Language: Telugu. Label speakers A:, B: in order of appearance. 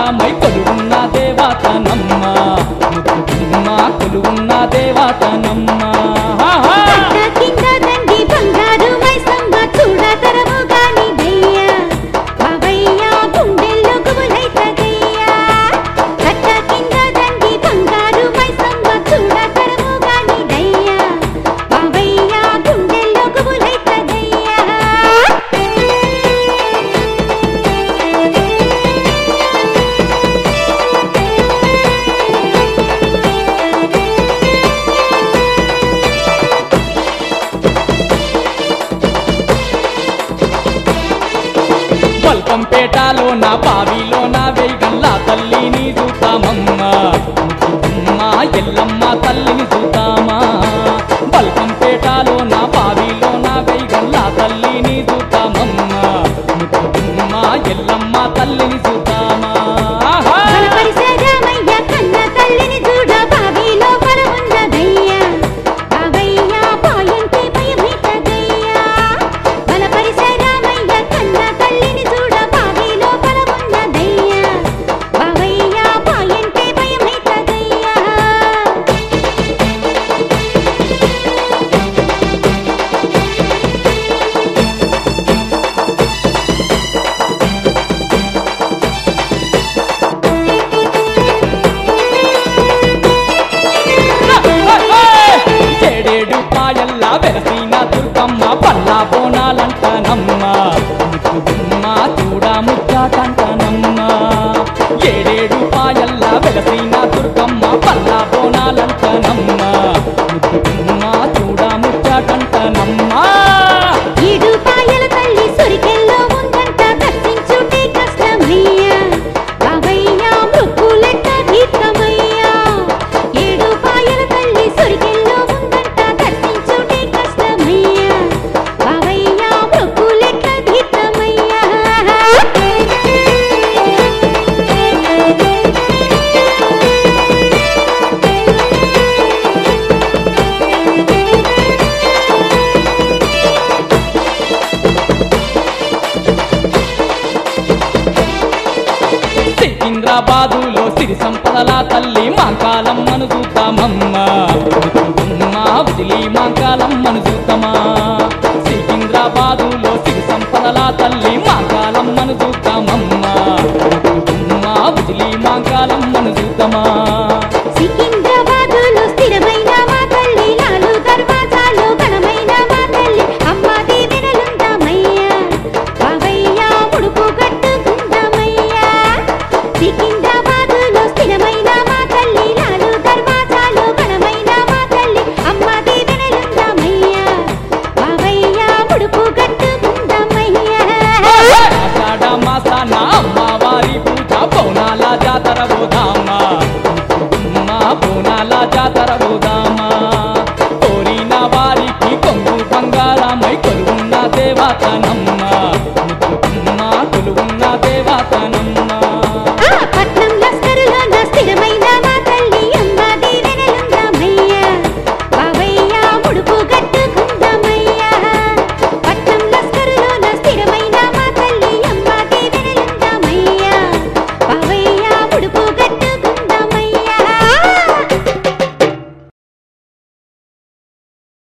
A: ఆధారమై కొలువున్న దేవతనమ్మ ముద్దుగుమ్మ కొలువున్న దేవతనమ్మ
B: కింద దండి బంగారు మైసమ్మ చూడతరము గాని దయ్యా బావయ్యా గుండెల్లో గుబులైతదయ్యా కట్ట కింద దండి బంగారు మైసమ్మ చూడతరము గాని దయ్యా బావయ్యా గుండెల్లో గుబులైతదయ్యా
A: బల్కంపేటలో నా బావిలో నా వేగల్లా తల్లిని చూతామమ్మ ముద్దుగుమ్మ ఎల్లమ్మ తల్లిని చూతామా బల్కంపేటలో నా బావిలో నా వేగల్లా తల్లిని చూతామమ్మ ముద్దుగుమ్మ ఎల్లమ్మ తల్లిని చూతామా
B: బలపరిశరామయ్య కన్న తల్లిని చూడ బావిలో బలమున్నదయ్యా బావయ్యా పాయంటే భయమైతదయ్యా బలపరిశరామయ్య కన్న తల్లిని చూడ బావిలో బలమున్నదయ్యా బావయ్యా పాయంటే భయమైతదయ్యా
A: చెడేడు పాయల్లా వెలసిన దుర్గమ్మ పల్లా బోనాలంటనమ్మ ముద్దుగుమ్మ చూడ ముచ్చాటంటనమ్మ ఏడేడు పాయల్లా వెలసిన దుర్గమ్మ పల్లా బోనాలంటనమ్మ ముద్దుగుమ్మ చూడ ముచ్చాటంటనమ్మ
B: ఏడు పాయల తల్లి సురికెల్లో ఉందంట దర్శించుటే కష్టమయ్యా బావయ్యా మృక్కులెట్ట భీతమయ్యా ఏడు పాయల తల్లి సురికెల్లో ఉందంట దర్శించుటే కష్టమయ్యా బావయ్యా మృక్కులెట్ట భీతమయ్యా
A: సికింద్రాబాదులో సిరి సంపదల తల్లి మాంకాలమ్మను చూద్దామమ్మ ముద్దుగుమ్మ వదిలి మాంకాలమ్మను చూద్దామా సికింద్రాబాదులో సిరి సంపదల తల్లి మాంకాలమ్మను చూద్దామమ్మ ముద్దుగుమ్మ వదిలి మాంకాలమ్మను చూద్దామా